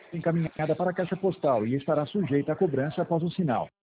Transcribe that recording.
encaminhada para a caixa postal e estará sujeita à cobrança após o sinal.